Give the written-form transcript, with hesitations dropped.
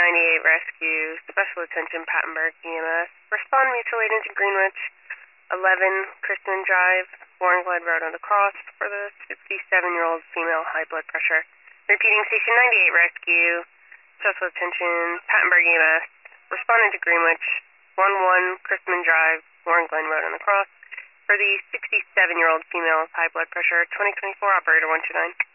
98 rescue, special attention Pattenberg EMS. Respond mutilated to Greenwich, 11 Chrisman Drive, Warren Glen Road on the cross for the 67-year-old female high blood pressure. Repeating station 98 rescue, special attention Pattenberg EMS. Responding to Greenwich, 11 Chrisman Drive, Warren Glen Road on the cross for the 67-year-old female high blood pressure. 2024 operator 129.